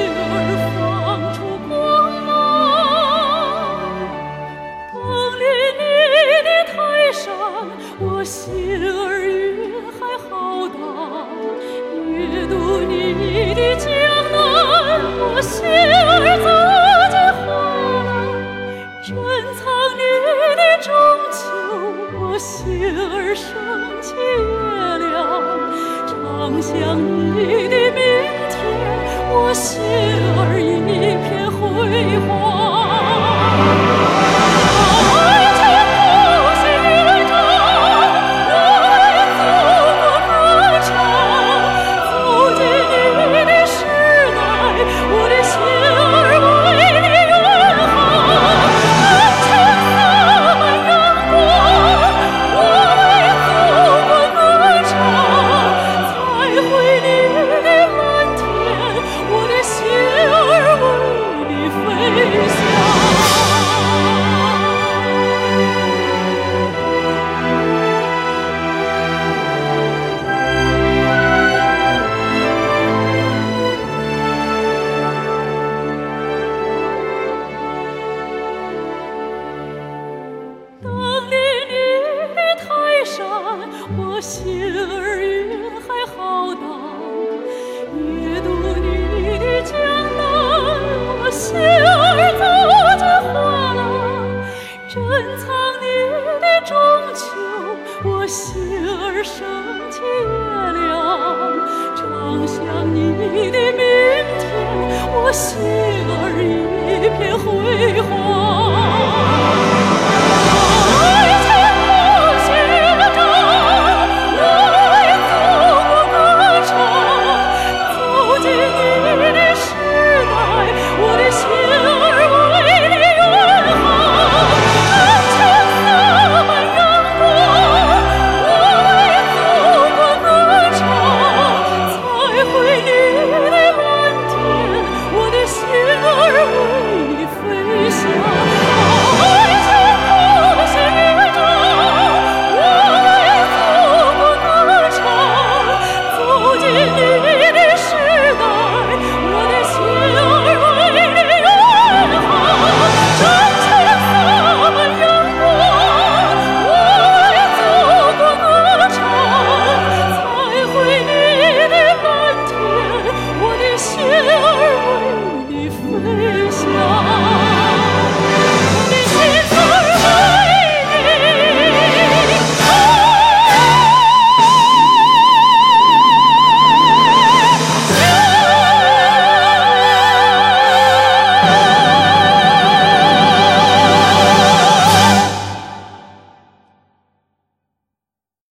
儿放出光芒。当临你的台上，我心儿越还浩荡；阅读你的江南，我心儿走进画廊。珍藏你的中秋，我心儿升起月亮。常想你的明天，我心儿一片辉煌。爱情不息云长，我为祖国歌唱。走进你的时代，我的心儿为你远航。真情洒满阳光，我为祖国歌唱。彩绘你的蓝天，我的心儿为你飞翔。当临你的台上，我心儿越还浩荡；阅读你的江南，我心儿走进画廊。珍藏你的中秋，我心儿升起月亮。常想你的明天，我心